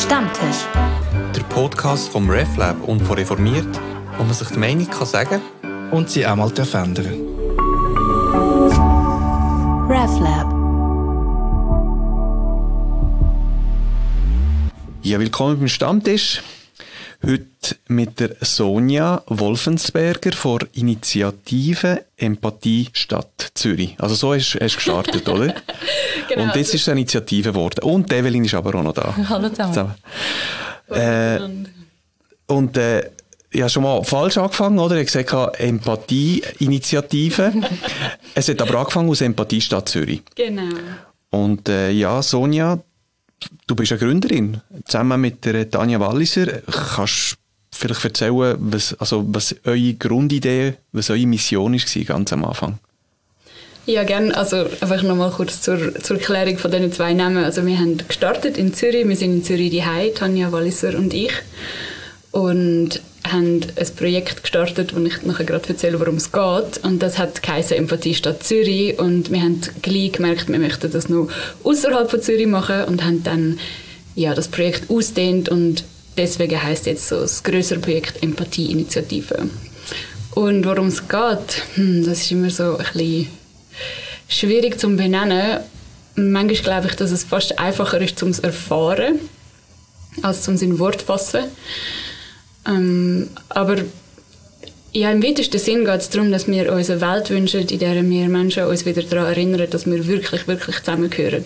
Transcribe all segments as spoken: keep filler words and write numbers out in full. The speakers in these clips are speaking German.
Stammtisch. Der Podcast vom RefLab und von Reformiert, wo man sich die Meinung kann sagen und sie auch mal ändern. RefLab. Ja, willkommen beim Stammtisch. Heute mit der Sonja Wolfensberger von Initiative Empathie Stadt Zürich. Also so hast du gestartet, oder? Genau. Und jetzt ist es eine Initiative geworden. Und Evelyn ist aber auch noch da. Hallo zusammen. zusammen. Äh, und äh, ich habe schon mal falsch angefangen, oder? Ich habe gesagt, Empathie-Initiative. Es hat aber angefangen aus Empathie Stadt Zürich. Genau. Und äh, ja, Sonja, du bist eine Gründerin, zusammen mit der Tanja Walliser. Kannst du vielleicht erzählen, was, also, was eure Grundidee, was eure Mission war ganz am Anfang? Ja, gerne. Also einfach nochmal kurz zur, zur Erklärung von diesen zwei Namen. Also wir haben gestartet in Zürich, wir sind in Zürich daheim, Tanja Walliser und ich. Und haben ein Projekt gestartet, wo ich nachher gerade erzähle, worum es geht. Und das hat geheißen Empathie Stadt Zürich. Und wir haben gleich gemerkt, wir möchten das noch außerhalb von Zürich machen und haben dann ja, das Projekt ausgedehnt. Und deswegen heisst jetzt so das grössere Projekt Empathie-Initiative. Und worum es geht, hm, das ist immer so ein bisschen schwierig zu benennen. Manchmal glaube ich, dass es fast einfacher ist, um es erfahren, als um es in Wort zu fassen. Ähm, aber ja, im weitesten Sinn geht es darum, dass wir uns eine Welt wünschen, in der wir Menschen uns wieder daran erinnern, dass wir wirklich, wirklich zusammengehören.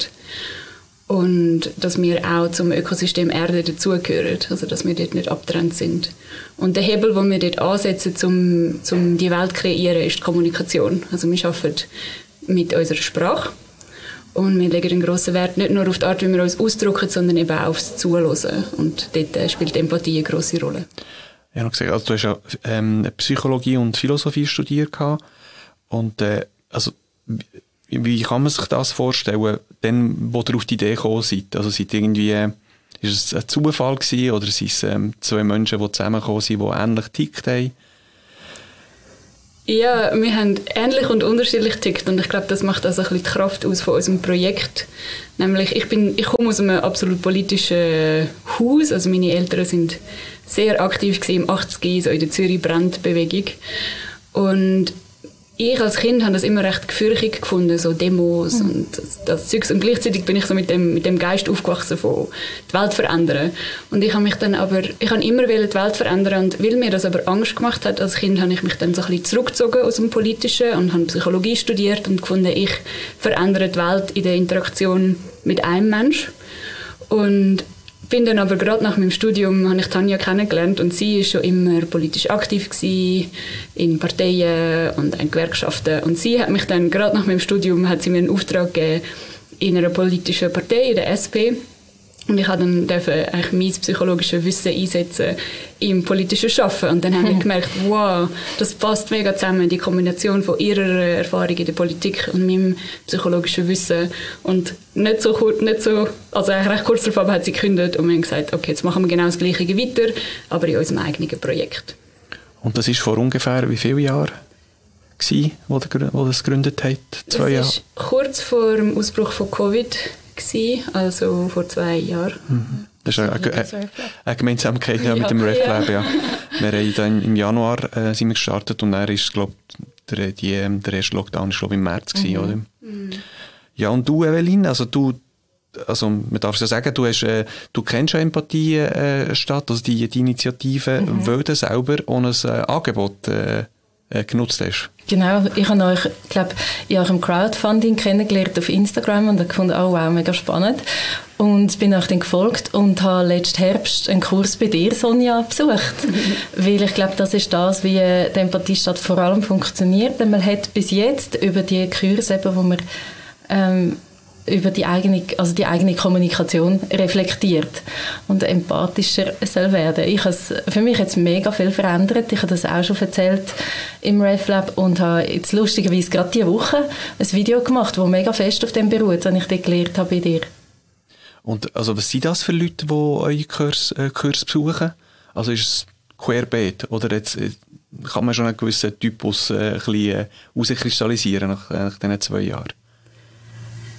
Und dass wir auch zum Ökosystem Erde dazugehören, also dass wir dort nicht abgetrennt sind. Und der Hebel, den wir dort ansetzen, um, um die Welt zu kreieren, ist die Kommunikation. Also wir arbeiten mit unserer Sprache und wir legen einen grossen Wert nicht nur auf die Art, wie wir uns ausdrücken, sondern eben auch aufs Zuhören. Und dort spielt Empathie eine grosse Rolle. Ja, noch gesagt, also du hast ja ähm, Psychologie und Philosophie studiert und äh, also wie, wie kann man sich das vorstellen, dann, wo ihr auf die Idee gekommen seid? Also seid irgendwie, äh, ist es ein Zufall gewesen, oder sind es ähm, zwei Menschen, die zusammengekommen sind, die ähnlich tickt haben? Ja, wir haben ähnlich und unterschiedlich tickt und ich glaube, das macht also ein bisschen die Kraft aus von unserem Projekt. Nämlich, ich, bin, ich komme aus einem absolut politischen Haus, also meine Eltern sind sehr aktiv gewesen im achtziger, so in der Zürich-Brand-Bewegung. Und ich als Kind habe das immer recht gefürchtig gefunden, so Demos mhm. und das, das Zeugs. Und gleichzeitig bin ich so mit dem, mit dem Geist aufgewachsen von die Welt verändern. Und ich habe mich dann aber, ich habe immer die Welt verändern und weil mir das aber Angst gemacht hat als Kind, habe ich mich dann so ein bisschen zurückgezogen aus dem Politischen und habe Psychologie studiert und gefunden, ich verändere die Welt in der Interaktion mit einem Mensch. Und bin dann aber gerade nach meinem Studium habe ich Tanja kennengelernt und sie ist schon immer politisch aktiv gewesen, in Parteien und in Gewerkschaften und sie hat mich dann gerade nach meinem Studium hat sie mir einen Auftrag gegeben in einer politischen Partei, in der S P, und ich durfte dann dürfen eigentlich mein psychologisches Wissen einsetzen im politischen Arbeiten. Und dann habe ich gemerkt, wow, das passt mega zusammen, die Kombination von ihrer Erfahrung in der Politik und meinem psychologischen Wissen. Und nicht so, nicht so also eigentlich recht kurz darauf hat sie gekündigt und wir haben gesagt, okay, jetzt machen wir genau das Gleiche weiter, aber in unserem eigenen Projekt. Und das war vor ungefähr wie viele Jahren, gewesen, wo das gegründet hat? Zwei Jahre? Das war kurz vor dem Ausbruch von Covid. Also vor zwei Jahren. Mhm. Das ist eine, eine, eine Gemeinsamkeit ja, mit dem RefLab. Ja. Wir haben dann im Januar äh, sind wir gestartet und dann ist, glaub, der, die, der erste Lockdown war im März. Mhm. Gewesen, oder? Mhm. Ja, und du, Evelyn, also du, also man darf es ja sagen, du, hast, äh, du kennst ja Empathie äh, Stadt, also die, die Initiative, mhm. weil du selber ohne ein äh, Angebot äh, äh, genutzt hast. Genau, ich habe euch, glaube in eurem Crowdfunding kennengelernt auf Instagram und habe gefunden, oh wow, mega spannend. Und bin euch dann gefolgt und habe letzten Herbst einen Kurs bei dir, Sonja, besucht. Weil ich glaube, das ist das, wie die Empathiestadt vor allem funktioniert. Denn man hat bis jetzt über die Kurse, eben, wo man ähm, über die eigene, also die eigene Kommunikation reflektiert und empathischer soll werden. Ich has, für mich hat es mega viel verändert. Ich habe das auch schon erzählt im RefLab und habe jetzt lustigerweise gerade diese Woche ein Video gemacht, das mega fest auf dem beruht, was ich dort gelernt habe bei dir. Und also was sind das für Leute, die eure Kurs, äh, Kurs besuchen? Also ist es querbeet oder jetzt, äh, kann man schon einen gewissen Typus äh, ein bisschen äh, herauskristallisieren nach, äh, nach diesen zwei Jahren?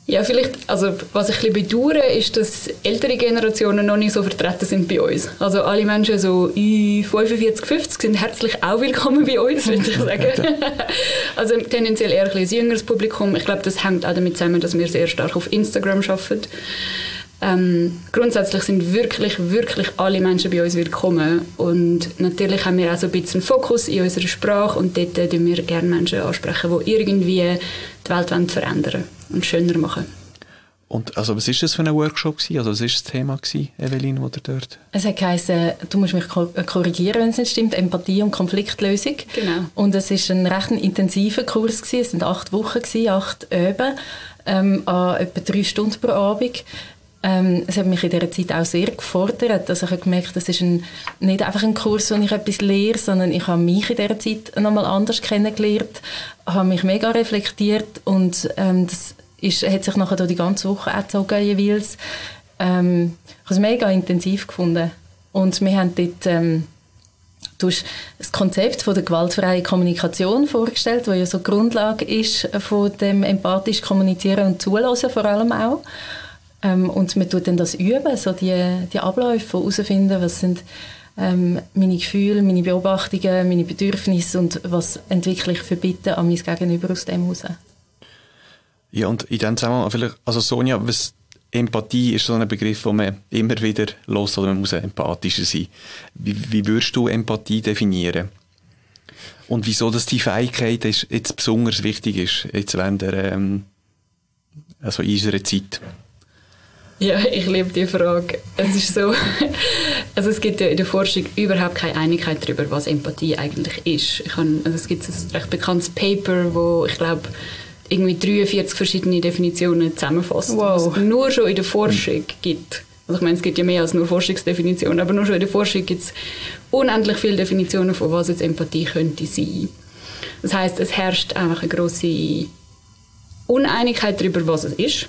Ja, vielleicht, also was ich ein bisschen bedauere, ist, dass ältere Generationen noch nicht so vertreten sind bei uns. Also alle Menschen so fünfundvierzig, fünfzig sind herzlich auch willkommen bei uns, würde ich sagen. Also tendenziell eher ein bisschen jüngeres Publikum. Ich glaube, das hängt auch damit zusammen, dass wir sehr stark auf Instagram arbeiten. Ähm, grundsätzlich sind wirklich, wirklich alle Menschen bei uns willkommen. Und natürlich haben wir auch so ein bisschen Fokus in unserer Sprache und dort sprechen wir gerne Menschen ansprechen, die irgendwie die Welt verändern und schöner machen. Und also was war das für ein Workshop gewesen? Also was war das Thema gewesen, Evelyn, oder dort? Es hat geheißen, du musst mich korrigieren, wenn es nicht stimmt, Empathie und Konfliktlösung. Genau. Und es war ein recht intensiver Kurs gewesen. Es waren acht Wochen gewesen, acht Öben, ähm, an etwa drei Stunden pro Abend. Ähm, es hat mich in dieser Zeit auch sehr gefordert. Also ich habe gemerkt, das ist ein, nicht einfach ein Kurs, wo ich etwas lehre, sondern ich habe mich in dieser Zeit nochmal anders kennengelernt, habe mich mega reflektiert und ähm, das ist, hat sich nachher durch die ganze Woche auch gezogen jeweils. Ähm, ich habe es mega intensiv gefunden. Und wir haben dort ähm, du hast das Konzept von der gewaltfreien Kommunikation vorgestellt, das ja so die Grundlage ist von dem empathisch Kommunizieren und Zuhören vor allem auch. Ähm, und man tut dann das üben, so die, die Abläufe herausfinden, was sind ähm, meine Gefühle, meine Beobachtungen, meine Bedürfnisse und was entwickle ich für Bitten an mein Gegenüber aus dem heraus. Ja, und in dem Zusammenhang vielleicht, also Sonja, was Empathie ist so ein Begriff, den man immer wieder hört, oder man muss empathischer sein. Wie, wie würdest du Empathie definieren? Und wieso dass die Fähigkeit ist, jetzt besonders wichtig ist, jetzt während der, ähm, also in unserer Zeit? Ja, ich liebe die Frage. Es ist so, also es gibt ja in der Forschung überhaupt keine Einigkeit darüber, was Empathie eigentlich ist. Ich habe, also es gibt ein recht bekanntes Paper, wo ich glaube irgendwie dreiundvierzig verschiedene Definitionen zusammenfasst, wow. Was es nur schon in der Forschung gibt. Also ich meine, es gibt ja mehr als nur Forschungsdefinitionen, aber nur schon in der Forschung gibt es unendlich viele Definitionen von was jetzt Empathie könnte sein. Das heisst, es herrscht einfach eine grosse Uneinigkeit darüber, was es ist.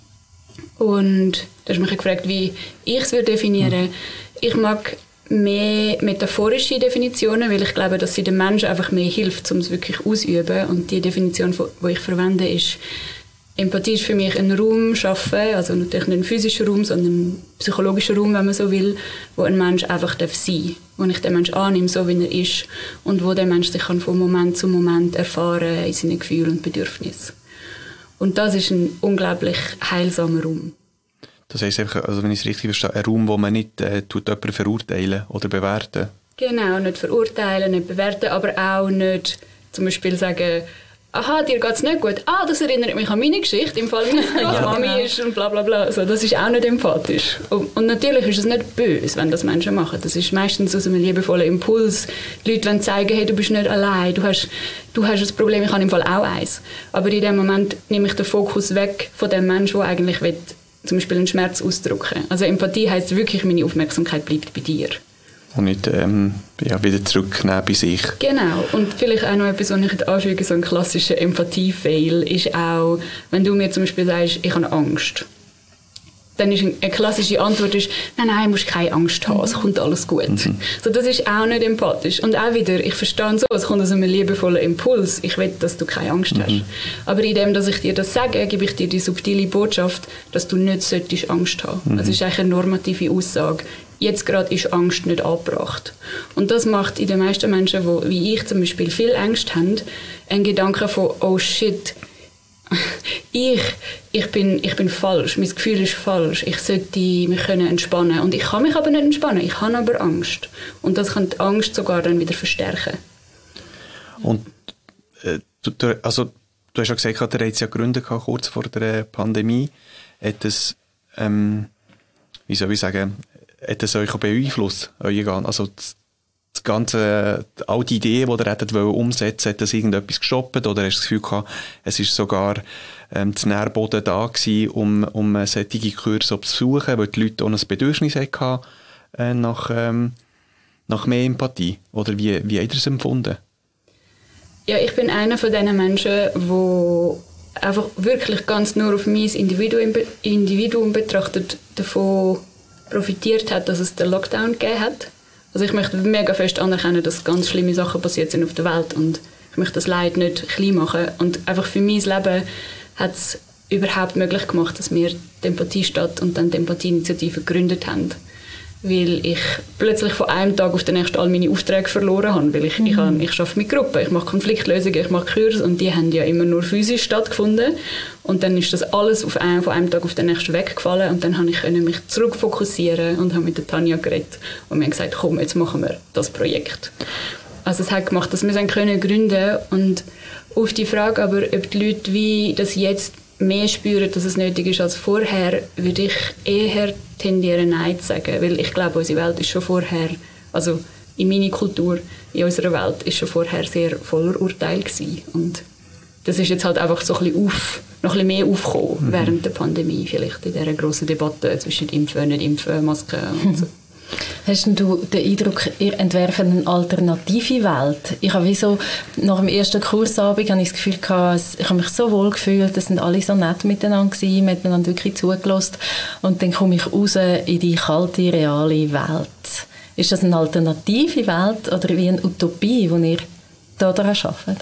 Und du hast mich gefragt, wie ich es definieren würde. Ich mag mehr metaphorische Definitionen, weil ich glaube, dass sie dem Menschen einfach mehr hilft, um es wirklich auszuüben. Und die Definition, die ich verwende, ist, Empathie ist für mich ein Raum schaffen, also natürlich nicht ein physischer Raum, sondern ein psychologischer Raum, wenn man so will, wo ein Mensch einfach sein darf, wo ich den Menschen annehme, so wie er ist, und wo der Mensch sich kann von Moment zu Moment erfahren in seinen Gefühlen und Bedürfnissen. Und das ist ein unglaublich heilsamer Raum. Das heisst einfach, also wenn ich es richtig verstehe, ein Raum, wo man nicht äh, tut jemanden verurteilen oder bewerten. Genau, nicht verurteilen, nicht bewerten, aber auch nicht zum Beispiel sagen, aha, dir geht es nicht gut. Ah, das erinnert mich an meine Geschichte, im Fall meiner Großmami ja, genau. ist und bla bla bla. Also, das ist auch nicht empathisch. Und, und natürlich ist es nicht böse, wenn das Menschen machen. Das ist meistens aus einem liebevollen Impuls. Die Leute wollen zeigen, hey, du bist nicht allein, du hast, du hast ein Problem, ich habe im Fall auch eins. Aber in dem Moment nehme ich den Fokus weg von dem Menschen, der eigentlich will, zum Beispiel einen Schmerz ausdrücken. Also Empathie heisst wirklich, meine Aufmerksamkeit bleibt bei dir. Und nicht ähm, ja, wieder zurücknehmen bei sich. Genau. Und vielleicht auch noch etwas, was ich anfüge, so ein klassischer Empathie-Fail, ist auch, wenn du mir zum Beispiel sagst, ich habe Angst. Dann ist eine klassische Antwort, ist, nein, nein, du musst keine Angst haben, es kommt alles gut. Mhm. So, das ist auch nicht empathisch. Und auch wieder, ich verstehe so, es kommt aus einem liebevollen Impuls, ich will, dass du keine Angst hast. Mhm. Aber indem, dass ich dir das sage, gebe ich dir die subtile Botschaft, dass du nicht solltest Angst haben. Mhm. Das ist eigentlich eine normative Aussage. Jetzt gerade ist Angst nicht angebracht. Und das macht in den meisten Menschen, die, wie ich zum Beispiel, viel Angst haben, einen Gedanken von, oh shit, ich, ich, bin, ich bin falsch, mein Gefühl ist falsch, ich sollte mich können entspannen. Und ich kann mich aber nicht entspannen, ich habe aber Angst. Und das kann die Angst sogar dann wieder verstärken. Und äh, du, also, du hast ja gesagt, ihr hattet ja Gründe gehabt, kurz vor der Pandemie. Hat es, ähm, wie soll ich sagen, hat es euch auch beeinflusst, euer Gan? Also das, das ganze, all die Ideen, die ihr hättet umsetzen wollten, hat das irgendetwas gestoppt? Oder hast du das Gefühl gehabt, es ist sogar ähm, das Nährboden da gewesen, um, um solche Kurse zu besuchen, weil die Leute auch ein Bedürfnis hatten äh, nach, ähm, nach mehr Empathie? Oder wie, wie habt ihr es empfunden? Ja, ich bin einer von diesen Menschen, die einfach wirklich ganz nur auf mein Individuum, Individuum betrachtet davon profitiert hat, dass es den Lockdown gegeben hat. Also ich möchte mega fest anerkennen, dass ganz schlimme Sachen passiert sind auf der Welt und ich möchte das Leid nicht klein machen. Und einfach für mein Leben hat es überhaupt möglich gemacht, dass wir die Empathiestadt und dann die Empathieinitiative gegründet haben. Weil ich plötzlich von einem Tag auf den nächsten all meine Aufträge verloren habe. Weil ich, mhm. ich, habe, ich arbeite mit Gruppen, ich mache Konfliktlösungen, ich mache Kurse und die haben ja immer nur physisch stattgefunden. Und dann ist das alles auf einen, von einem Tag auf den nächsten weggefallen und dann konnte ich mich zurückfokussieren und habe mit der Tanja geredet und wir haben gesagt, komm, jetzt machen wir das Projekt. Also es hat gemacht, dass wir es können gründen und auf die Frage aber, ob die Leute wie das jetzt mehr spüren, dass es nötig ist als vorher, würde ich eher tendieren, Nein zu sagen. Weil ich glaube, unsere Welt ist schon vorher, also in meiner Kultur, in unserer Welt, ist schon vorher sehr voller Urteil gewesen. Und das ist jetzt halt einfach so ein bisschen auf, noch ein bisschen mehr aufgekommen mhm. während der Pandemie, vielleicht in dieser grossen Debatte zwischen Impfen, nicht Impfen, Masken und so. Hast du den Eindruck, ihr entwerfen eine alternative Welt? Ich habe wie so, nach dem ersten Kursabend habe ich das Gefühl gehabt, ich habe mich so wohl gefühlt, es sind alle so nett miteinander gewesen, man hat miteinander wirklich zugelassen und dann komme ich raus in die kalte, reale Welt. Ist das eine alternative Welt oder wie eine Utopie, die ihr da daran arbeitet?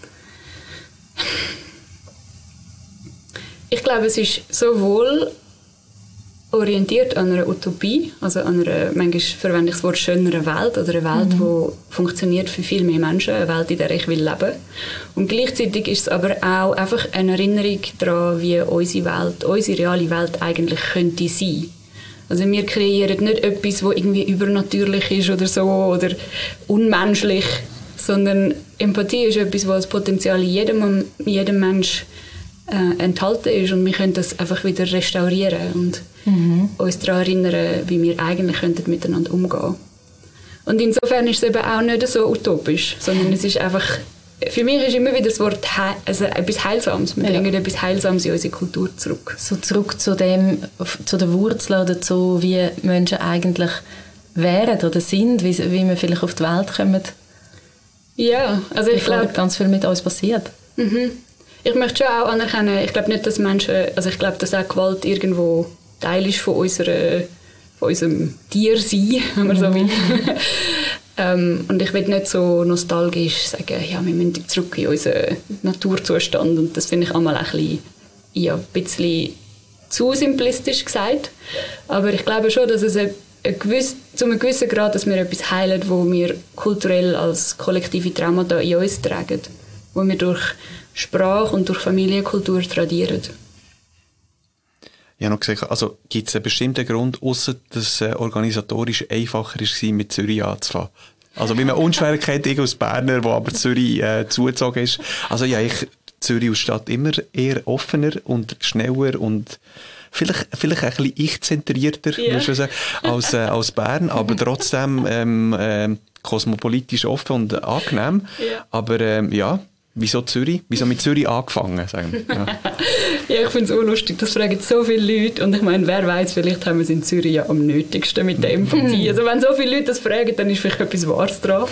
Ich glaube, es ist sowohl orientiert an einer Utopie, also an einer, manchmal verwende ich das Wort schönere Welt oder eine Welt, mhm. die funktioniert für viel mehr Menschen, eine Welt, in der ich will leben. Und gleichzeitig ist es aber auch einfach eine Erinnerung daran, wie unsere Welt, unsere reale Welt eigentlich könnte sein. Also wir kreieren nicht etwas, das irgendwie übernatürlich ist oder so oder unmenschlich, sondern Empathie ist etwas, was das Potenzial in jedem, jedem Menschen äh, enthalten ist und wir können das einfach wieder restaurieren und mhm. uns daran erinnern, wie wir eigentlich könnten miteinander umgehen. Und insofern ist es eben auch nicht so utopisch, sondern es ist einfach, für mich ist immer wieder das Wort He- also etwas Heilsames. Wir ja. bringen etwas Heilsames in unsere Kultur zurück. So zurück zu dem, zu den Wurzeln oder zu wie Menschen eigentlich wären oder sind, wie, wie wir vielleicht auf die Welt kommen. Ja, also ich glaube, ganz viel mit uns passiert. Mhm. Ich möchte schon auch anerkennen, ich glaube nicht, dass Menschen, also ich glaube, dass auch Gewalt irgendwo Teil ist von, unserer, von unserem Tiersein, wenn man so will. ähm, und ich will nicht so nostalgisch sagen, ja, wir müssen zurück in unseren Naturzustand und das finde ich einmal ein bisschen, ja, ein bisschen zu simplistisch gesagt. Aber ich glaube schon, dass es ein, ein gewiss, zu einem gewissen Grad, dass wir etwas heilen, wo wir kulturell als kollektive Traumata in uns tragen, wo wir durch Sprache und durch Familienkultur tradieren. Ich habe noch gesagt, also gibt es einen bestimmten Grund, ausser dass es äh, organisatorisch einfacher war, mit Zürich anzufangen? Also wie man unschwer kennt, ich als Berner, wo aber Zürich äh, zugezogen ist. Also ja, ich Zürich als Stadt immer eher offener und schneller und vielleicht, vielleicht ein bisschen ich-zentrierter, yeah. muss ich sagen, als, äh, als Bern, aber trotzdem ähm, äh, kosmopolitisch offen und angenehm. Yeah. Aber ähm, ja, wieso Zürich? Wieso mit Zürich angefangen? Sagen wir. Ja. Ja, ich finde es auch lustig, das fragen so viele Leute und ich meine, wer weiß, vielleicht haben wir es in Zürich ja am nötigsten mit der Empathie. Also wenn so viele Leute das fragen, dann ist vielleicht etwas Wahres dran.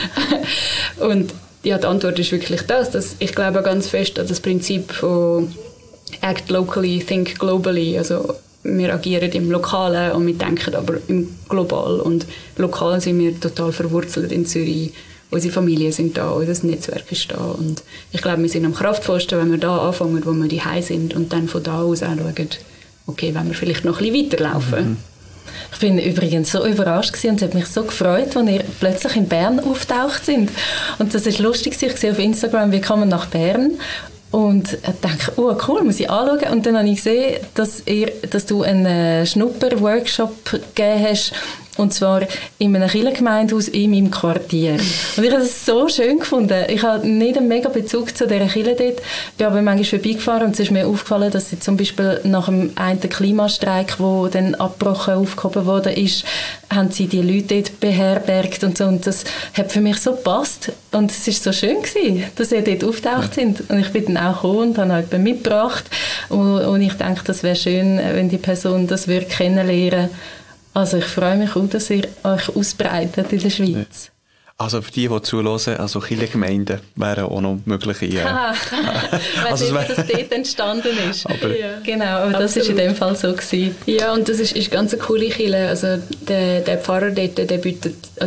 Und ja, die Antwort ist wirklich das, dass ich glaube ganz fest an das Prinzip von Act locally, think globally. Also wir agieren im Lokalen und wir denken aber im Global. Und lokal sind wir total verwurzelt in Zürich. Unsere Familien sind da, unser Netzwerk ist da. Und ich glaube, wir sind am kraftvollsten, wenn wir da anfangen, wo wir daheim sind und dann von da aus auch schauen, okay, wenn wir vielleicht noch ein bisschen weiterlaufen. Mhm. Ich bin übrigens so überrascht gewesen und es hat mich so gefreut, als ihr plötzlich in Bern auftaucht sind. Und das ist lustig, ich sehe auf Instagram, wir kommen nach Bern und dachte, oh cool, muss ich anschauen. Und dann habe ich gesehen, dass, ihr, dass du einen Schnupper-Workshop gegeben hast, und zwar in einem Kirchengemeindehaus in meinem Quartier. Und ich habe das so schön gefunden. Ich habe nicht einen mega Bezug zu dieser Kirche dort, bin aber manchmal vorbeigefahren und es ist mir aufgefallen, dass sie zum Beispiel nach dem einen Klimastreik, der dann abgebrochen, aufgehoben wurde, ist, haben sie die Leute dort beherbergt und so. Und das hat für mich so gepasst. Und es war so schön gewesen, dass sie dort auftaucht ja. sind. Und ich bin dann auch gekommen und habe jemanden mitgebracht. Und, und ich denke, das wäre schön, wenn die Person das würde kennenlernen würde. Also ich freue mich auch, dass ihr euch ausbreitet in der Schweiz. Also für die, die zuhören, also Kirchengemeinden wären auch noch mögliche. Äh, ah, also ich weiß nicht, wie das dort entstanden ist. Aber ja. Genau, aber das war in dem Fall so gewesen. Ja, und das ist, ist ganz eine coole Kirche. Also der, der Pfarrer dort, der bietet, also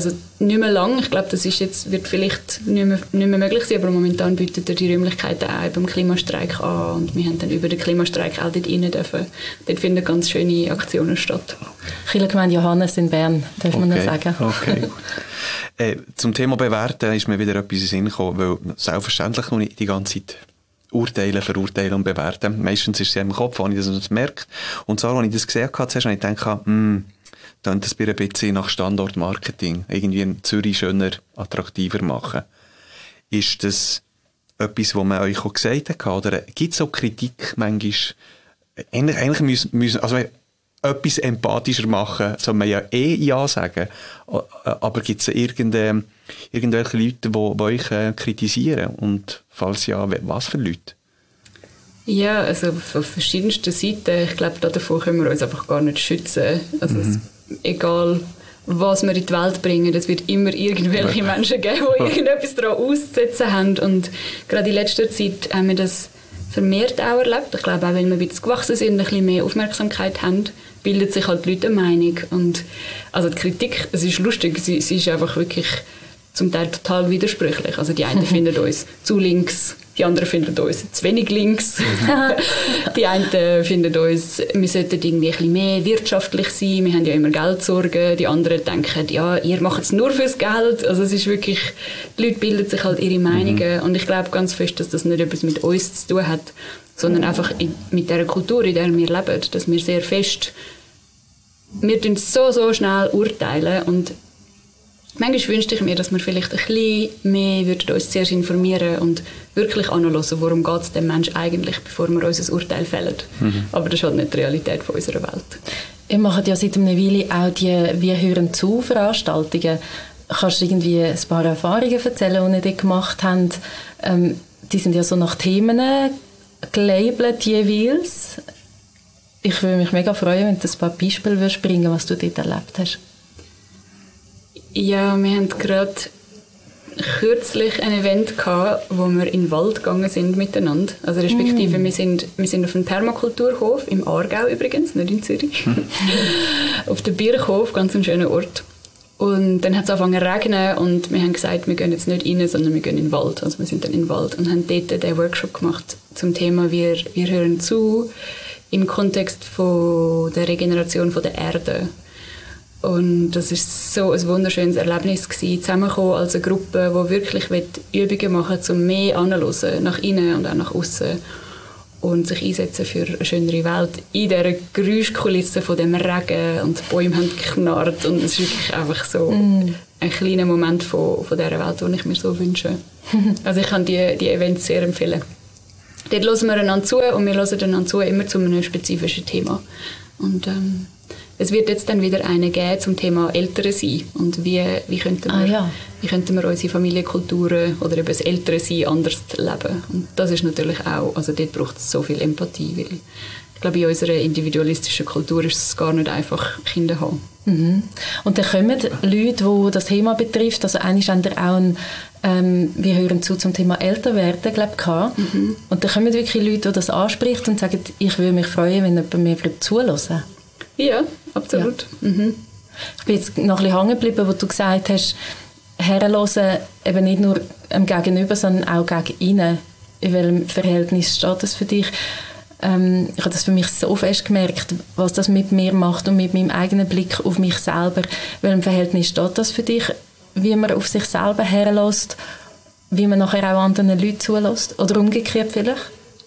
nicht mehr lang. Ich glaube, das ist jetzt, wird vielleicht nicht mehr, nicht mehr möglich sein, aber momentan bietet er die Räumlichkeiten auch beim Klimastreik an und wir haben dann über den Klimastreik auch dort rein dürfen. Dort finden ganz schöne Aktionen statt. Kirchengemeinde Johannes in Bern, darf man okay, noch sagen. Okay. äh, zum Thema Bewerten ist mir wieder etwas in den Sinn gekommen, weil selbstverständlich noch nicht die ganze Zeit urteilen, verurteilen und bewerten. Meistens ist es ja im Kopf, wenn ich das nicht merke. Und so, als ich das gesehen habe, zuerst habe ich gedacht, hm, dann das ein bisschen nach Standortmarketing irgendwie in Zürich schöner, attraktiver machen. Ist das etwas, was man euch auch gesagt hat? Oder gibt es auch Kritik manchmal? Eigentlich, eigentlich müssen, müssen also etwas empathischer machen, soll man ja eh Ja sagen. Aber gibt es irgende, irgendwelche Leute, die, die euch äh, kritisieren? Und falls ja, was für Leute? Ja, also von verschiedensten Seiten. Ich glaube, davor können wir uns einfach gar nicht schützen. Also mhm. es, egal, was wir in die Welt bringen, es wird immer irgendwelche ja. Menschen geben, die irgendetwas daran auszusetzen haben. Und gerade in letzter Zeit haben wir das vermehrt auch erlebt. Ich glaube auch, wenn wir ein bisschen gewachsen sind, ein bisschen mehr Aufmerksamkeit haben, bildet sich halt die Leute eine Meinung. Und also die Kritik, es ist lustig, sie, sie ist einfach wirklich zum Teil total widersprüchlich. Also die einen finden uns zu links, die anderen finden uns zu wenig links. Die einen finden uns, wir sollten irgendwie ein bisschen mehr wirtschaftlich sein, wir haben ja immer Geldsorgen. Die anderen denken, ja, ihr macht es nur fürs Geld. Also es ist wirklich, die Leute bilden sich halt ihre Meinungen. Mhm. Und ich glaube ganz fest, dass das nicht etwas mit uns zu tun hat, sondern einfach in, mit der Kultur, in der wir leben, dass wir sehr fest, wir tun so, so schnell urteilen und manchmal wünschte ich mir, dass wir vielleicht ein bisschen mehr würden uns zuerst informieren und wirklich anschauen, worum geht es dem Menschen eigentlich, bevor wir unser Urteil fällen. Mhm. Aber das ist halt nicht die Realität von unserer Welt. Ihr macht ja seit einer Weile auch die «Wir hören zu» Veranstaltungen. Kannst du irgendwie ein paar Erfahrungen erzählen, die ihr dort gemacht habt? Ähm, die sind ja so nach Themen gelabelt jeweils. Ich würde mich mega freuen, wenn du ein paar Beispiele würdest bringen, was du dort erlebt hast. Ja, wir hatten gerade kürzlich ein Event gehabt, wo wir in den Wald gegangen sind miteinander. Also respektive, mm. wir, sind, wir sind auf einem Permakulturhof, im Aargau übrigens, nicht in Zürich. Auf dem Birchhof, ganz ein schöner Ort. Und dann hat es angefangen zu regnen und wir haben gesagt, wir gehen jetzt nicht rein, sondern wir gehen in den Wald. Also wir sind dann in den Wald und haben dort den Workshop gemacht zum Thema «Wir, wir hören zu» im Kontext von der Regeneration von der Erde. Und das war so ein wunderschönes Erlebnis gewesen, zusammengekommen als eine Gruppe, die wirklich Übungen machen will, um mehr anzuhören, nach innen und auch nach außen und sich einsetzen für eine schönere Welt. In dieser Geräuschkulisse von dem Regen und die Bäume haben geknarrt und es ist wirklich einfach so mm. ein kleiner Moment von, von dieser Welt, den ich mir so wünsche. Also ich kann die, die Events sehr empfehlen. Dort hören wir einander zu und wir hören einander zu, immer zu einem spezifischen Thema. Und ähm, es wird jetzt dann wieder eine geben zum Thema Ältere sein und wie, wie, könnten wir, ah, ja. wie könnten wir unsere Familienkulturen oder eben das Ältere Sein anders leben. Und das ist natürlich auch, also dort braucht es so viel Empathie, weil ich glaube, in unserer individualistischen Kultur ist es gar nicht einfach, Kinder zu haben. Mhm. Und dann kommen Leute, die das Thema betrifft, also eigentlich haben wir auch ein ähm, wir hören zu zum Thema Älterwerden, glaube ich, mhm. und dann kommen wirklich Leute, die das anspricht und sagen, ich würde mich freuen, wenn jemand mir zuhören. Ja, absolut. Ja. Mhm. Ich bin jetzt noch ein bisschen hängen geblieben, wo du gesagt hast, herhören eben nicht nur am Gegenüber, sondern auch gegen innen. In welchem Verhältnis steht das für dich? Ähm, ich habe das für mich so fest gemerkt, was das mit mir macht und mit meinem eigenen Blick auf mich selber. In welchem Verhältnis steht das für dich? Wie man auf sich selber herlässt, wie man nachher auch anderen Leuten zulässt? Oder umgekehrt vielleicht?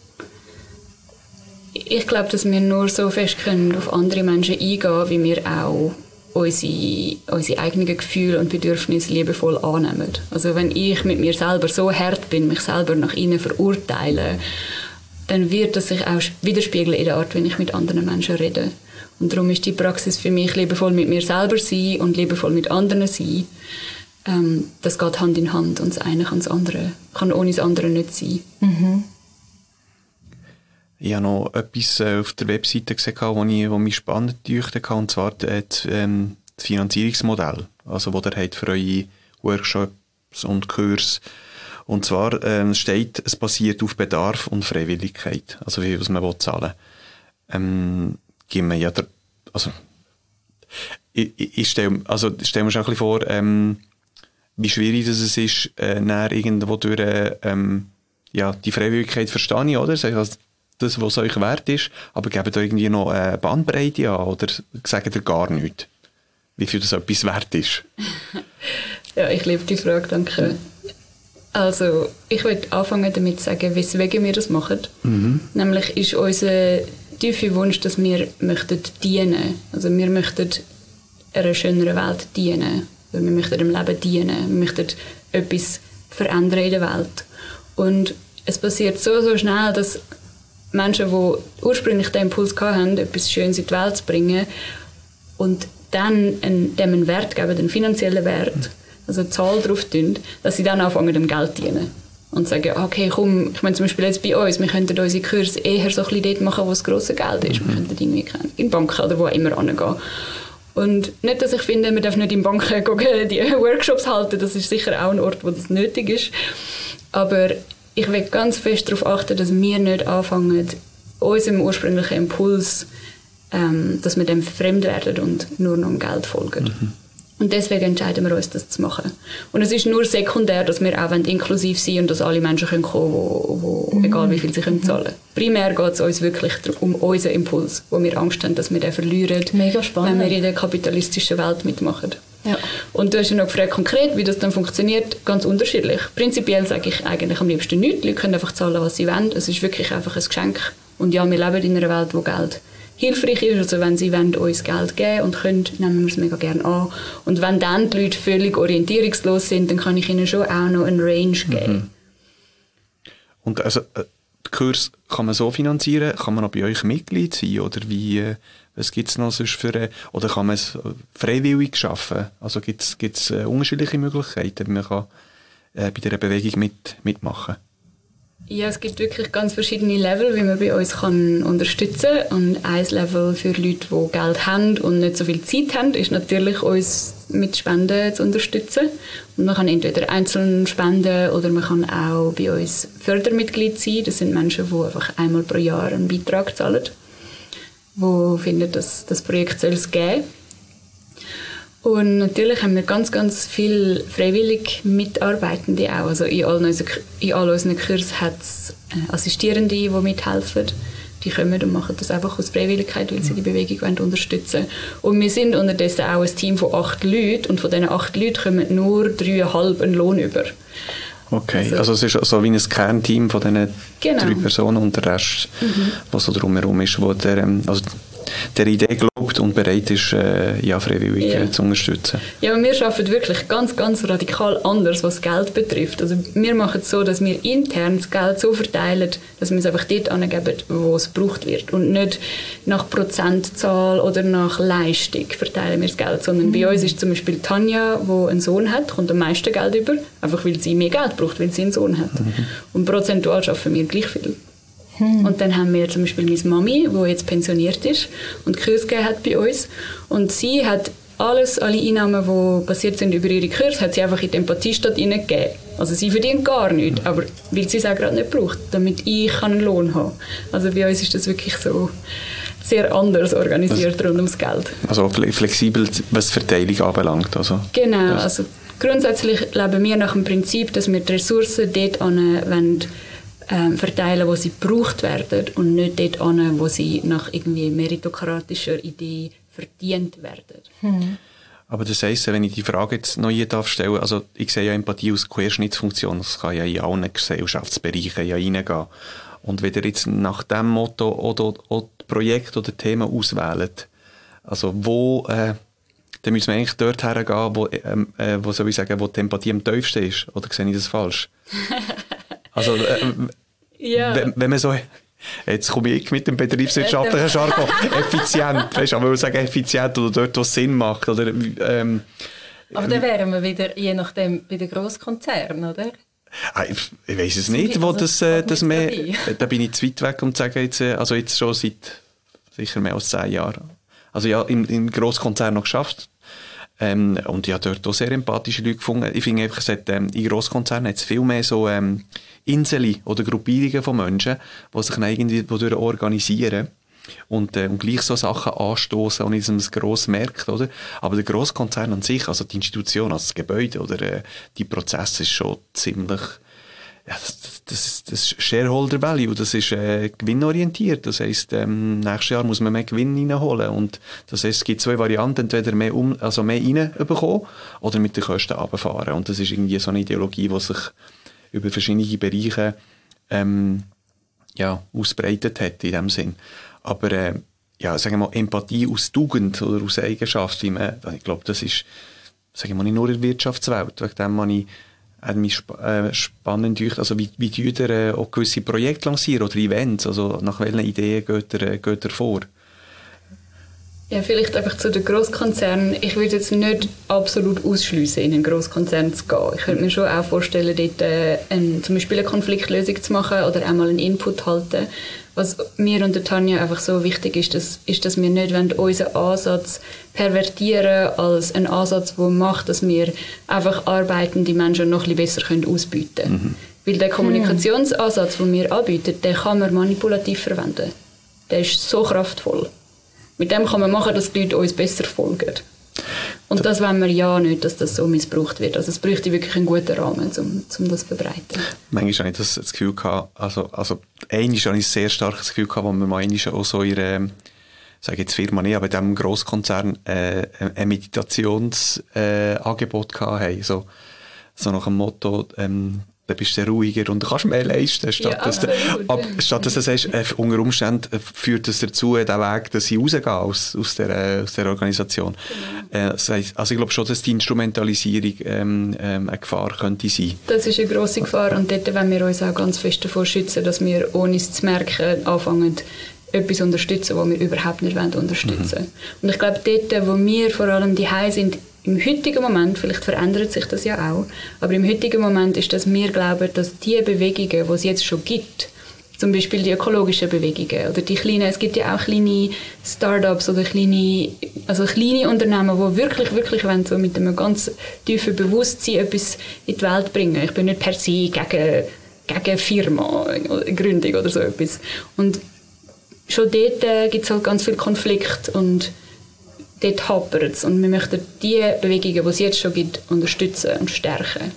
Ich glaube, dass wir nur so fest können auf andere Menschen eingehen, wie wir auch unsere, unsere eigenen Gefühle und Bedürfnisse liebevoll annehmen. Also wenn ich mit mir selber so hart bin, mich selber nach innen verurteile, dann wird das sich auch widerspiegeln in der Art, wenn ich mit anderen Menschen rede. Und darum ist die Praxis für mich liebevoll mit mir selber sein und liebevoll mit anderen sein. Ähm, das geht Hand in Hand und das eine kann das andere, kann ohne das andere nicht sein. Mhm. Ich habe noch etwas auf der Webseite gesehen, das ich, mich spannend dünchte, und zwar das, ähm, das Finanzierungsmodell, also wo ihr habt für eure Workshops und Kurse. Und zwar ähm, steht, es basiert auf Bedarf und Freiwilligkeit, also wie viel man zahlen will. Ähm, geben wir ja der, also ich, ich stelle also stell mir schon ein bisschen vor, ähm, wie schwierig das es ist, äh, näher irgendwo durch ähm, ja, die Freiwilligkeit verstehe ich, oder? Also das, was euch wert ist, aber gebt da irgendwie noch eine Bandbreite an oder sagt ihr gar nichts, wie viel das etwas wert ist? Ja, ich liebe die Frage, danke. Also, ich würde anfangen damit zu sagen, weswegen wir das machen. Mhm. Nämlich ist unser tiefer Wunsch, dass wir möchten dienen. Also wir möchten einer schöneren Welt dienen. Wir möchten dem Leben dienen. Wir möchten etwas verändern in der Welt. Und es passiert so, so schnell, dass Menschen, die ursprünglich den Impuls hatten, etwas Schönes in die Welt zu bringen und dann einen, dem einen Wert geben, einen finanziellen Wert, also eine Zahl drauf tun, dass sie dann anfangen, dem Geld zu dienen. Und sagen, okay, komm, ich meine zum Beispiel jetzt bei uns, wir könnten unsere Kurse eher so ein bisschen dort machen, wo das grosse Geld ist. Mhm. Wir könnten irgendwie in Banken oder wo immer hingehen. Und nicht, dass ich finde, man darf nicht in Banken gehen, die Workshops halten, das ist sicher auch ein Ort, wo das nötig ist. Aber ich will ganz fest darauf achten, dass wir nicht anfangen, unserem ursprünglichen Impuls, ähm, dass wir dem fremd werden und nur noch dem Geld folgen. Mhm. Und deswegen entscheiden wir uns, das zu machen. Und es ist nur sekundär, dass wir auch inklusiv sein und dass alle Menschen kommen können, wo, wo, mhm. egal wie viel sie können zahlen können. Primär geht es uns wirklich um unseren Impuls, wo wir Angst haben, dass wir den verlieren, Mega spannend. wenn wir in der kapitalistischen Welt mitmachen. Ja. Und du hast ja noch gefragt, konkret, wie das dann funktioniert, ganz unterschiedlich. Prinzipiell sage ich eigentlich am liebsten nichts. Die Leute können einfach zahlen, was sie wollen. Es ist wirklich einfach ein Geschenk. Und ja, wir leben in einer Welt, wo Geld hilfreich ist. Also wenn sie wollen, uns Geld geben und können, nehmen wir es mega gerne an. Und wenn dann die Leute völlig orientierungslos sind, dann kann ich ihnen schon auch noch eine Range geben. Mhm. Und also, äh, den Kurs kann man so finanzieren? Kann man auch bei euch Mitglied sein? Oder wie, äh, was gibt es noch sonst für, äh, oder kann man es freiwillig schaffen? Also gibt es äh, unterschiedliche Möglichkeiten, wie man kann, äh, bei dieser Bewegung mit, mitmachen? Ja, es gibt wirklich ganz verschiedene Level, wie man bei uns kann unterstützen kann. Und ein Level für Leute, die Geld haben und nicht so viel Zeit haben, ist natürlich, uns mit Spenden zu unterstützen. Und man kann entweder einzeln spenden oder man kann auch bei uns Fördermitglied sein. Das sind Menschen, die einfach einmal pro Jahr einen Beitrag zahlen, die finden, dass das Projekt soll es geben. Und natürlich haben wir ganz, ganz viele freiwillig Mitarbeitende auch. Also in all unseren, in all unseren Kursen hat es Assistierende, die mithelfen. Die kommen und machen das einfach aus Freiwilligkeit, weil sie die Bewegung unterstützen wollen. Und wir sind unterdessen auch ein Team von acht Leuten und von diesen acht Leuten kommen nur dreieinhalb einen Lohn über. Okay, also, also es ist so wie ein Kernteam von diesen genau. drei Personen und der Rest, mhm. was so drumherum ist, wo der, also der Idee glaubt und bereit ist, äh, ja, freiwillig ja. zu unterstützen. Ja, aber wir arbeiten wirklich ganz, ganz radikal anders, was Geld betrifft. Also wir machen es so, dass wir intern das Geld so verteilen, dass wir es einfach dort angeben, wo es gebraucht wird. Und nicht nach Prozentzahl oder nach Leistung verteilen wir das Geld, sondern mhm. bei uns ist zum Beispiel Tanja, die einen Sohn hat, kommt am meisten Geld über, einfach weil sie mehr Geld braucht, weil sie einen Sohn hat. Mhm. Und prozentual schaffen wir gleich viel. Hm. Und dann haben wir zum Beispiel meine Mami, die jetzt pensioniert ist und Kurs gegeben hat bei uns. Und sie hat alles, alle Einnahmen, die passiert sind über ihre Kurse, hat sie einfach in die Empathiestadt hineingegeben. Also sie verdient gar nichts, aber weil sie es auch gerade nicht braucht, damit ich einen Lohn haben kann. Also bei uns ist das wirklich so sehr anders organisiert also, rund ums Geld. Also flexibel, was die Verteilung anbelangt. Also, genau, also grundsätzlich leben wir nach dem Prinzip, dass wir die Ressourcen dort an Ähm, verteilen, wo sie gebraucht werden und nicht dort an, wo sie nach irgendwie meritokratischer Idee verdient werden. Hm. Aber das heisst, wenn ich die Frage jetzt noch hier darf stellen, also ich sehe ja Empathie als Querschnittsfunktion, das kann ja in allen Gesellschaftsbereichen ja reingehen. Und wenn ihr jetzt nach dem Motto oder, oder Projekt oder Themen auswählt, also wo, äh, dann müssen wir eigentlich dort hergehen, wo, äh, wo, soll ich sagen, wo die Empathie am tiefsten ist, oder sehe ich das falsch? Also, äh, ja. wenn, wenn man so, jetzt komme ich mit dem betriebswirtschaftlichen Jargon, effizient, weißt du, aber ich will sagen effizient oder dort, wo es Sinn macht, oder, ähm, aber dann wären wir wieder, je nachdem, bei den Grosskonzernen, oder? Ich, ich weiss es nicht, wo das, äh, das mehr, da bin ich zu weit weg, um zu sagen, jetzt, also jetzt schon seit sicher mehr als zehn Jahren. Also ja, im, im Grosskonzern noch geschafft. Ähm, und ich habe dort auch sehr empathische Leute gefunden. Ich finde einfach, es hat, ähm, in Grosskonzernen hat es viel mehr so ähm, Inseln oder Gruppierungen von Menschen, die sich dann irgendwie wodurch organisieren. und, äh, und gleich so Sachen anstoßen und in einem grossen Markt, oder? Aber der Grosskonzern an sich, also die Institution, also das Gebäude oder äh, die Prozesse ist schon ziemlich, ja, das, das, ist, das ist Shareholder Value, das ist äh, gewinnorientiert. Das heisst, ähm, nächstes Jahr muss man mehr Gewinn reinholen. Und das heisst, es gibt zwei Varianten, entweder mehr, um, also mehr reinbekommen oder mit den Kosten runterfahren. Und das ist irgendwie so eine Ideologie, die sich über verschiedene Bereiche ähm, ja, ausbreitet hat in dem Sinn. Aber äh, ja, sagen wir mal, Empathie aus Tugend oder aus Eigenschaft, wie man, ich glaube, das ist, sagen wir mal, nicht nur in der Wirtschaftswelt. Wegen dem habe ich hat mich sp- äh, spannend durch, also wie, wie tut ihr äh, auch gewisse Projekte lancieren oder Events, also nach welchen Ideen geht ihr, äh, geht ihr vor? Ja, vielleicht einfach zu den Grosskonzernen. Ich würde jetzt nicht absolut ausschliessen, in einen Grosskonzern zu gehen. Ich könnte mir schon auch vorstellen, dort äh, ein, zum Beispiel eine Konfliktlösung zu machen oder einmal einen Input halten. Was mir und der Tanja einfach so wichtig ist, das, ist, dass wir nicht unseren Ansatz pervertieren als einen Ansatz, der macht, dass wir einfach arbeitende Menschen noch ein bisschen besser ausbieten können. Mhm. Weil der Kommunikationsansatz, den wir anbieten, den kann man manipulativ verwenden. Der ist so kraftvoll. Mit dem kann man machen, dass die Leute uns besser folgen. Und das wollen wir ja nicht, dass das so missbraucht wird. Also es bräuchte wirklich einen guten Rahmen, um, um das zu verbreiten. Manchmal habe ich das, das Gefühl gehabt, also, also einmal habe ich ein sehr starkes Gefühl gehabt, wo wir mal einmal auch so in einer, sage jetzt Firma nicht, aber in diesem Grosskonzern äh, ein Meditationsangebot äh, gehabt haben. So, so nach dem Motto, ähm, dann bist du ruhiger und du kannst mehr leisten. Statt, ja, dass, du, ab, statt dass du sagst, äh, unter Umständen führt es dazu, den Weg, dass ich rausgehe aus, aus, der, aus der Organisation. Genau. Äh, das heisst, also ich glaube schon, dass die Instrumentalisierung ähm, ähm, eine Gefahr könnte sein. Das ist eine grosse Gefahr und dort wollen wir uns auch ganz fest davor schützen, dass wir, ohne es zu merken, anfangen, etwas unterstützen, was wir überhaupt nicht unterstützen wollen. Mhm. Und ich glaube, dort, wo wir vor allem daheim sind, im heutigen Moment, vielleicht verändert sich das ja auch, aber im heutigen Moment ist, dass wir glauben, dass die Bewegungen, die es jetzt schon gibt, zum Beispiel die ökologischen Bewegungen oder die kleinen, es gibt ja auch kleine Start-ups oder kleine, also kleine Unternehmen, die wirklich, wirklich wollen, so mit einem ganz tiefen Bewusstsein etwas in die Welt bringen. Ich bin nicht per se gegen, gegen Firma, Gründung oder so etwas. Und schon dort äh, gibt es halt ganz viel Konflikt und dort hapert es. Und wir möchten die Bewegungen, die es jetzt schon gibt, unterstützen und stärken.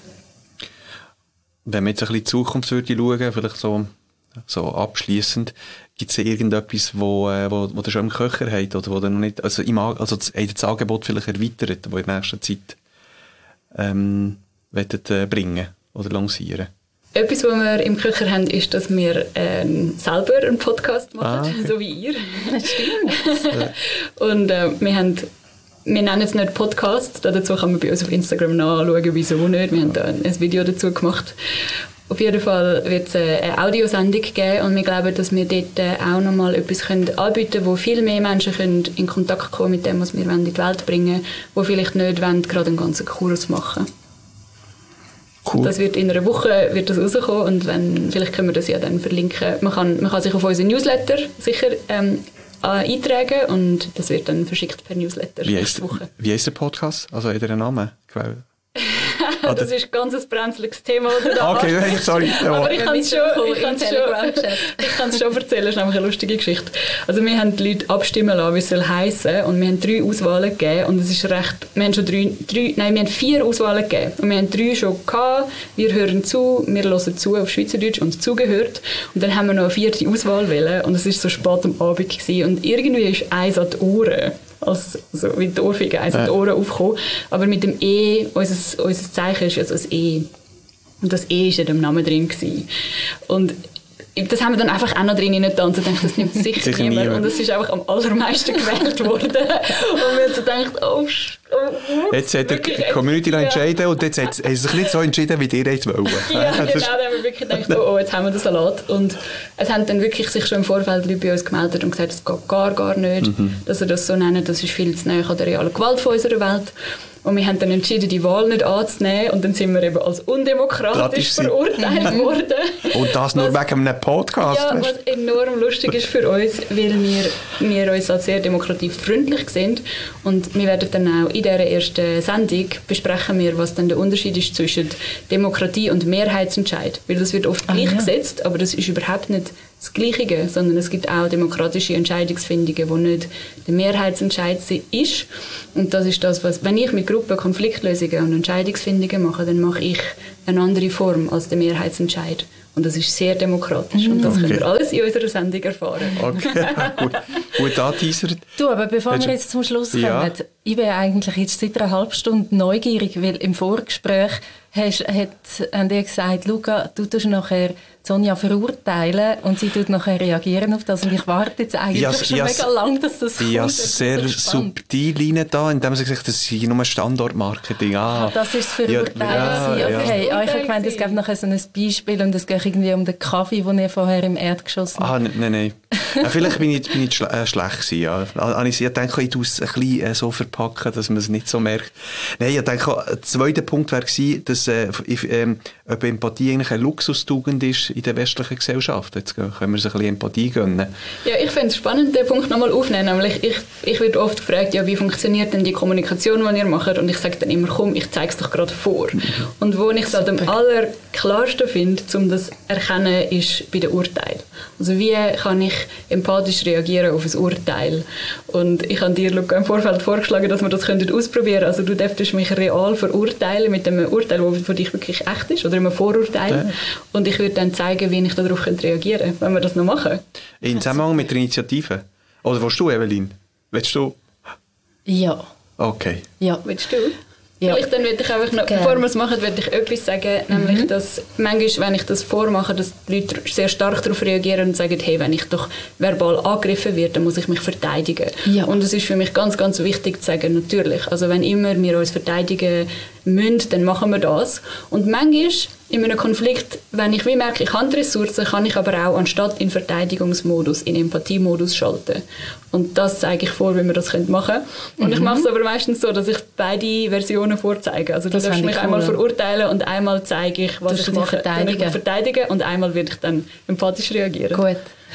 Wenn man jetzt ein bisschen in die Zukunft würde schauen, vielleicht so, so abschliessend, gibt es irgendetwas, wo, äh, wo, wo ihr schon im Köcher habt oder wo ihr noch nicht, also, im, also das, das Angebot vielleicht erweitert, das ihr in der nächsten Zeit ähm, wollt, äh, bringen oder lancieren? Etwas, was wir im Köcher haben, ist, dass wir ähm, selber einen Podcast machen, ah, okay. So wie ihr. Das stimmt. Und äh, wir haben, wir nennen es nicht Podcast, dazu kann man bei uns auf Instagram nachschauen, wieso nicht. Wir haben da ein Video dazu gemacht. Auf jeden Fall wird es eine Audiosendung geben und wir glauben, dass wir dort auch nochmal etwas anbieten können, wo viel mehr Menschen können in Kontakt kommen mit dem, was wir in die Welt bringen wollen, die vielleicht nicht wollen, gerade einen ganzen Kurs machen. Cool. Das wird in einer Woche wird das rauskommen und wenn, vielleicht können wir das ja dann verlinken. Man kann, man kann sich auf unseren Newsletter sicher ähm, eintragen und das wird dann verschickt per Newsletter. Wie heisst, wie heisst der Podcast? Also hat er einen Namen? Das ist ein ganz brenzliges Thema. Da okay, hast. sorry. Aber ich kann es schon, ich kann's schon, ich kann's schon erzählen, das ist nämlich eine lustige Geschichte. Also wir haben die Leute abstimmen lassen, wie es soll heissen und wir haben drei Auswahlen gegeben und es ist recht, wir haben schon drei, drei, nein, wir haben vier Auswahlen gegeben und wir haben drei schon gehabt, wir hören zu, wir hören zu auf Schweizerdeutsch und zugehört und dann haben wir noch eine vierte Auswahl wählen und es war so spät am Abend gewesen und irgendwie ist eins an die Ohren. Als, also wie die Ohrfeige, eins an die Ohren aufgekommen. Aber mit dem E, unser, unser Zeichen ist also das E. Und das E war in dem Namen drin gewesen. Und das haben wir dann einfach auch noch drin getan. Ich dachte, das nimmt sicher, sicher niemand. niemand. Und das ist einfach am allermeisten gewählt worden. Und wir haben so gedacht, oh, oh jetzt hat die Community noch entschieden und jetzt hat sie sich nicht so entschieden, wie ihr jetzt wollen. Ja, genau, da haben wir wirklich gedacht, oh, oh, jetzt haben wir den Salat. Und es haben dann wirklich sich schon im Vorfeld Leute bei uns gemeldet und gesagt, das geht gar, gar nicht, mhm. dass sie das so nennen, das ist viel zu nahe an der realen Gewalt von unserer Welt. Und wir haben dann entschieden, die Wahl nicht anzunehmen. Und dann sind wir eben als undemokratisch verurteilt worden. Und das nur was, wegen einem Podcast? Ja, was enorm lustig ist für uns, weil wir, wir uns als sehr demokratiefreundlich sind. Und wir werden dann auch in dieser ersten Sendung besprechen, wir, was dann der Unterschied ist zwischen Demokratie und Mehrheitsentscheid. Weil das wird oft ah, gleichgesetzt, ja. aber das ist überhaupt nicht das Gleiche, sondern es gibt auch demokratische Entscheidungsfindungen, wo nicht der Mehrheitsentscheid ist. Und das ist das, was, wenn ich mit Gruppen Konfliktlösungen und Entscheidungsfindungen mache, dann mache ich eine andere Form als der Mehrheitsentscheid. Und das ist sehr demokratisch. Und das okay. können wir alles in unserer Sendung erfahren. Okay, gut. Gut angeteasert. Du, aber bevor Hast wir jetzt zum Schluss kommen, ja. ich bin eigentlich jetzt seit einer halben Stunde neugierig, weil im Vorgespräch hast, hat, haben die gesagt, Luca, du tust nachher Sonja verurteilen und sie tut nachher reagieren auf das. Und ich warte jetzt eigentlich ja, schon ja, mega lang, dass das kommt. Ja, sehr subtil rein da, indem sie gesagt, das sei nur Standortmarketing. Ah, ah, das ist das Verurteilen. Ja, ja, okay. Ja. Ah, ich habe gemeint, es gäbe nachher so ein Beispiel und es geht irgendwie um den Kaffee, den ihr vorher im Erdgeschoss habt. Ah, nein, nein. Ja, vielleicht bin ich, bin ich schle äh, schlecht gewesen, ja. Ich denke, ich tue es ein bisschen äh, so verpacken, dass man es nicht so merkt. Nein, ich denke, der zweite Punkt wäre gewesen, dass äh, ich, äh, ob Empathie eigentlich eine Luxustugend ist in der westlichen Gesellschaft. Jetzt können wir uns ein bisschen Empathie gönnen. Ja, ich finde es spannend, den Punkt nochmal aufzunehmen. Nämlich, ich, ich werde oft gefragt, ja, wie funktioniert denn die Kommunikation, die ihr macht? Und ich sage dann immer, komm, ich zeige es doch gerade vor. Mhm. Und wo ich es halt am allerklarsten finde, um das zu erkennen, ist bei den Urteilen. Also wie kann ich empathisch reagieren auf ein Urteil? Und ich habe dir, Luca, im Vorfeld vorgeschlagen, dass wir das ausprobieren können. Also du dürftest mich real verurteilen mit einem Urteil, das für dich wirklich echt ist, oder einem Vorurteil. Ja. Und ich würde dann zeigen, wie ich darauf reagieren könnte, wenn wir das noch machen. In Zusammenhang mit der Initiative? Oder willst du, Evelyn? Willst du? Ja. Okay. Ja. Willst du? Ja. Vielleicht dann würde ich einfach noch, bevor wir es machen, würde ich etwas sagen, mhm. nämlich, dass manchmal, wenn ich das vormache, dass die Leute sehr stark darauf reagieren und sagen, hey, wenn ich doch verbal angegriffen werde, dann muss ich mich verteidigen. Ja. Und es ist für mich ganz, ganz wichtig zu sagen, natürlich, also wenn immer wir uns verteidigen müssen, dann machen wir das. Und manchmal in einem Konflikt, wenn ich wie merke, ich habe Ressourcen, kann ich aber auch anstatt in Verteidigungsmodus, in Empathiemodus schalten. Und das zeige ich vor, wie wir das machen können. Und mhm. ich mache es aber meistens so, dass ich beide Versionen vorzeige. Also du darfst mich cool. einmal verurteilen und einmal zeige ich, was ich mache. Verteidigen. Ich verteidigen und einmal werde ich dann empathisch reagieren. Gut.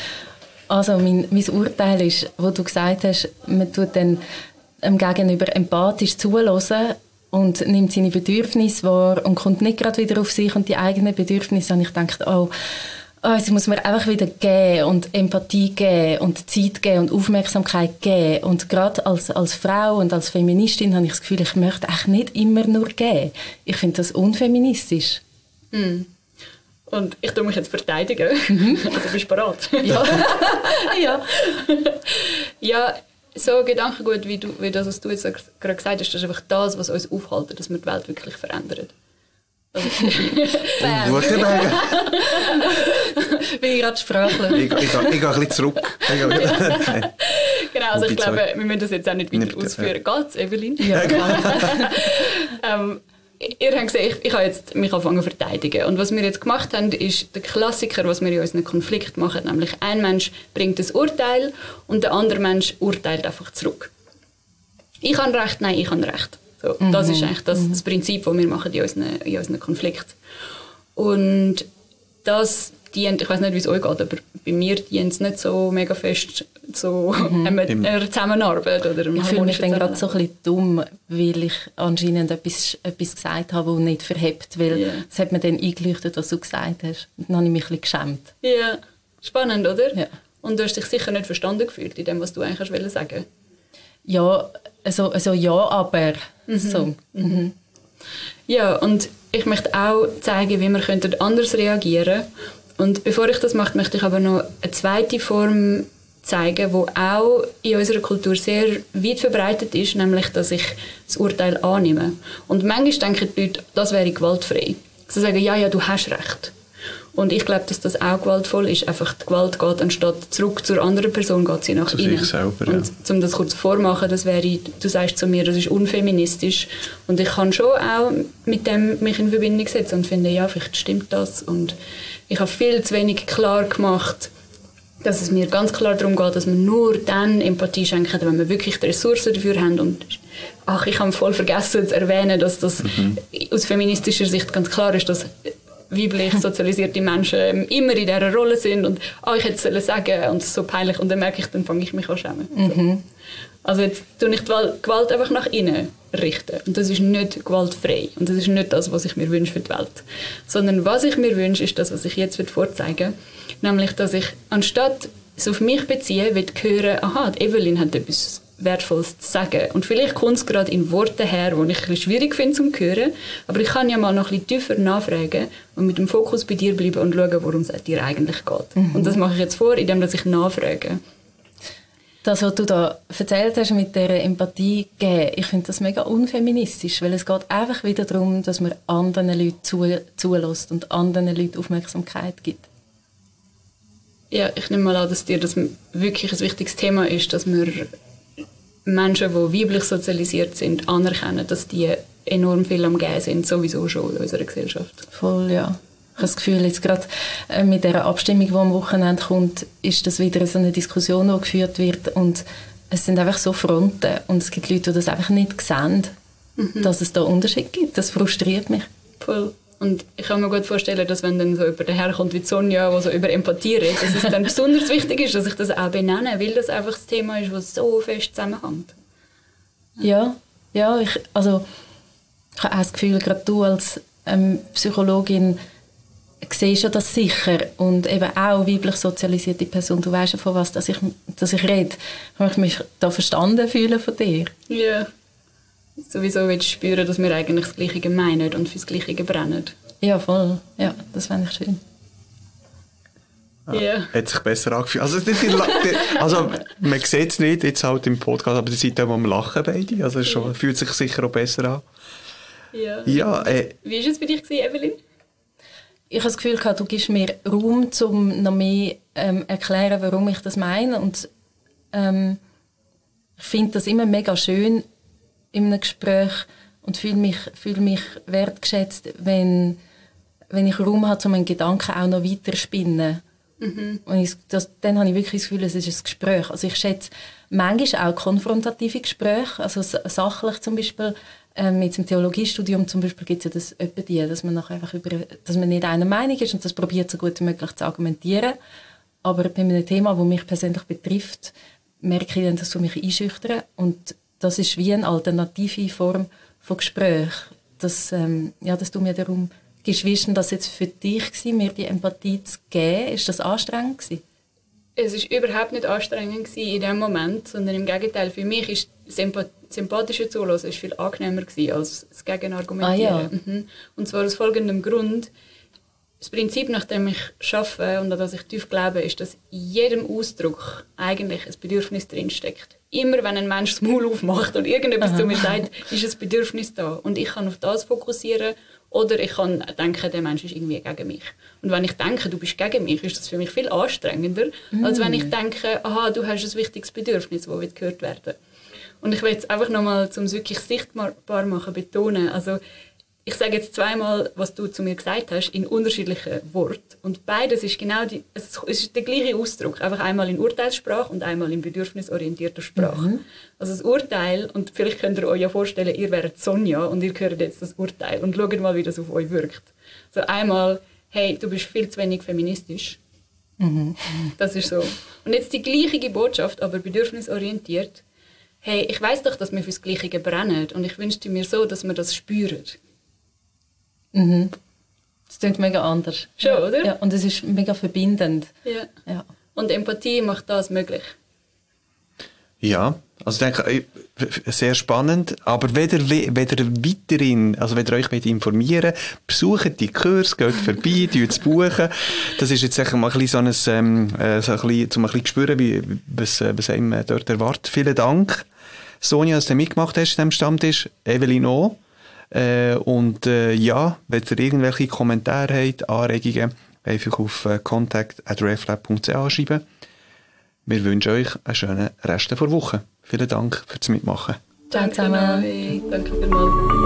Also mein, mein Urteil ist, wo du gesagt hast, man tut dann dem Gegenüber empathisch zuhören und nimmt seine Bedürfnisse wahr und kommt nicht gerade wieder auf sich und die eigenen Bedürfnisse. Und ich denke, oh, oh, sie muss mir einfach wieder geben und Empathie geben und Zeit geben und Aufmerksamkeit geben. Und gerade als, als Frau und als Feministin habe ich das Gefühl, ich möchte eigentlich nicht immer nur geben. Ich finde das unfeministisch. Mm. Und ich tue mich jetzt verteidigen. Mhm. Also bist du bereit? Ja. ja. ja. So Gedankengut, wie, du, wie das, was du jetzt gerade gesagt hast, das ist einfach das, was uns aufhält, dass wir die Welt wirklich verändern. Also, bin ich gerade sprachlos. Ich, ich, ich, ich gehe ein bisschen zurück. Genau, also ich glaube, wir müssen das jetzt auch nicht weiter nicht, ausführen. Ja. Geht's, Evelyn? Ja, ähm, Ihr habt gesehen, ich, ich habe jetzt mich angefangen zu verteidigen. Und was wir jetzt gemacht haben, ist der Klassiker, was wir in unseren Konflikt machen. Nämlich ein Mensch bringt ein Urteil und der andere Mensch urteilt einfach zurück. Ich habe Recht, nein, ich habe Recht. So, mhm. Das ist eigentlich das, das Prinzip, das wir machen in unseren, in unseren Konflikt. Und das dient, ich weiß nicht, wie es euch geht, aber bei mir dient es nicht so mega fest so mhm. eine, eine Zusammenarbeit. Oder ich fühle mich dann gerade so ein bisschen dumm, weil ich anscheinend etwas, etwas gesagt habe, das nicht verhebt, weil yeah. es hat mir dann eingeleuchtet, was du gesagt hast. Und dann habe ich mich ein bisschen geschämt. Ja, spannend, oder? Ja. Und du hast dich sicher nicht verstanden gefühlt in dem, was du eigentlich sagen wolltest. Ja, also, also ja, aber mhm. so. Mhm. Ja, und ich möchte auch zeigen, wie wir anders reagieren könnten. Und bevor ich das mache, möchte ich aber noch eine zweite Form zeigen, die auch in unserer Kultur sehr weit verbreitet ist, nämlich, dass ich das Urteil annehme. Und manchmal denken die Leute, das wäre gewaltfrei. Sie sagen, ja, ja, du hast Recht. Und ich glaube, dass das auch gewaltvoll ist. Einfach die Gewalt geht, anstatt zurück zur anderen Person, geht sie nach zu innen. Sich selber, ja. Und um das kurz vormachen, das wäre, du sagst zu mir, das ist unfeministisch. Und ich kann schon auch mit dem mich in Verbindung setzen und finde, ja, vielleicht stimmt das. Und ich habe viel zu wenig klar gemacht, dass es mir ganz klar darum geht, dass wir nur dann Empathie schenken, wenn wir wirklich die Ressourcen dafür haben. Und ach, ich habe voll vergessen zu erwähnen, dass das mhm. aus feministischer Sicht ganz klar ist, dass weiblich sozialisierte Menschen immer in dieser Rolle sind und oh, ich hätte es sollen sagen und es ist so peinlich und dann merke ich, dann fange ich mich an zu schämen. Mhm. Also jetzt tue ich die Gewalt einfach nach innen richten und das ist nicht gewaltfrei und das ist nicht das, was ich mir wünsche für die Welt. Sondern was ich mir wünsche, ist das, was ich jetzt vorzeigen will, nämlich, dass ich anstatt es auf mich beziehe, will hören, aha, die Evelyn hat etwas Wertvolles zu sagen. Und vielleicht kommt es gerade in Worten her, die ich ein bisschen schwierig finde zum Hören, aber ich kann ja mal noch ein bisschen tiefer nachfragen und mit dem Fokus bei dir bleiben und schauen, worum es dir eigentlich geht. Mhm. Und das mache ich jetzt vor, indem ich nachfrage. Das, was du da erzählt hast mit dieser Empathie geben, ich finde das mega unfeministisch, weil es geht einfach wieder darum, dass man anderen Leuten zu, zulässt und anderen Leuten Aufmerksamkeit gibt. Ja, ich nehme mal an, dass dir das wirklich ein wichtiges Thema ist, dass wir Menschen, die weiblich sozialisiert sind, anerkennen, dass die enorm viel am Gehen sind, sowieso schon in unserer Gesellschaft. Voll, ja. Ich habe das Gefühl, jetzt gerade mit dieser Abstimmung, die am Wochenende kommt, ist das wieder so eine Diskussion, die geführt wird und es sind einfach so Fronten und es gibt Leute, die das einfach nicht sehen, mhm. dass es da Unterschiede gibt. Das frustriert mich. Voll. Und ich kann mir gut vorstellen, dass wenn dann so jemand daherkommt wie Sonja, der so über Empathie redet, dass es dann besonders wichtig ist, dass ich das auch benenne, weil das einfach das Thema ist, das so fest zusammenhängt. Ja, ja ich, also, ich habe auch das Gefühl, gerade du als ähm, Psychologin siehst ja das sicher und eben auch weiblich sozialisierte Person, du weißt ja, von was dass ich, dass ich rede. Ich möchte mich da verstanden fühlen von dir. Ja. Sowieso willst du spüren, dass wir eigentlich das Gleiche meinen und fürs Gleiche brennen. Ja, voll. Ja, das fände ich schön. Ja, yeah. Hat sich besser angefühlt. Also, die, die, also man sieht es nicht jetzt halt im Podcast, aber die Seite, wo wir lachen beide. Also es schon, fühlt sich sicher auch besser an. Ja. Ja äh, Wie war es bei dir, Evelyn? Ich habe das Gefühl, du gibst mir Raum, um noch mehr ähm, erklären, warum ich das meine. Und ähm, ich finde das immer mega schön in einem Gespräch und fühle mich, fühle mich wertgeschätzt, wenn, wenn ich Raum habe, um einen Gedanken auch noch weiter zu spinnen. Mhm. Und ich, das, dann habe ich wirklich das Gefühl, es ist ein Gespräch. Also ich schätze manchmal auch konfrontative Gespräche, also sachlich zum Beispiel. Ähm, jetzt im Theologiestudium zum Beispiel gibt es ja das etwa die, dass man nachher einfach über, dass man nicht einer Meinung ist und das probiert so gut wie möglich zu argumentieren. Aber bei einem Thema, das mich persönlich betrifft, merke ich dann, dass du mich einschüchtern und das ist wie eine alternative Form von Gespräch. Dass, ähm, ja, dass du mir darum gibst, wie ist denn das jetzt für dich gewesen, mir die Empathie zu geben? Ist das anstrengend gewesen? Es war überhaupt nicht anstrengend in diesem Moment, sondern im Gegenteil. Für mich ist das sympathische Zuhören ist viel angenehmer gewesen als das Gegenargumentieren. Ah, ja. mhm. Und zwar aus folgendem Grund. Das Prinzip, nach dem ich arbeite und an das ich tief glaube, ist, dass in jedem Ausdruck eigentlich ein Bedürfnis drinsteckt. Immer wenn ein Mensch das Maul aufmacht und irgendetwas Aha. zu mir sagt, ist ein Bedürfnis da. Und ich kann auf das fokussieren oder ich kann denken, der Mensch ist irgendwie gegen mich. Und wenn ich denke, du bist gegen mich, ist das für mich viel anstrengender, mm. als wenn ich denke, aha, du hast ein wichtiges Bedürfnis, das gehört werden will. Und ich will jetzt einfach nochmal, um es wirklich sichtbar machen, betonen, also ich sage jetzt zweimal, was du zu mir gesagt hast, in unterschiedlichen Worten. Und beides ist genau die, es ist der gleiche Ausdruck, einfach einmal in Urteilssprache und einmal in bedürfnisorientierter Sprache. Mhm. Also das Urteil, und vielleicht könnt ihr euch ja vorstellen, ihr wäret Sonja und ihr hört jetzt das Urteil und schaut mal, wie das auf euch wirkt. Also einmal, hey, du bist viel zu wenig feministisch. Mhm. Das ist so. Und jetzt die gleiche Botschaft, aber bedürfnisorientiert. Hey, ich weiss doch, dass wir fürs Gleiche brennen und ich wünschte mir so, dass wir das spüren. Mhm. Das klingt mega anders. Schon, ja, oder? Ja, und es ist mega verbindend. Ja. Ja. Und Empathie macht das möglich. Ja, also ich denke, sehr spannend. Aber wenn ihr, wenn ihr weiterhin, also wenn ihr euch informieren wollt, besucht die Kurs, geht vorbei, tut buchen. Das ist jetzt mal ein bisschen so ein, ähm, so ein bisschen, um ein bisschen zu spüren, wie, was, was einem dort erwartet. Vielen Dank, Sonja, dass du mitgemacht hast in diesem Stammtisch. Evelyn auch. Äh, und äh, ja, wenn ihr irgendwelche Kommentare habt, Anregungen, einfach auf äh, contact at reflab punkt c h schreiben. Wir wünschen euch einen schönen Rest der Woche. Vielen Dank fürs Mitmachen. Danke, Danke, Danke vielmals.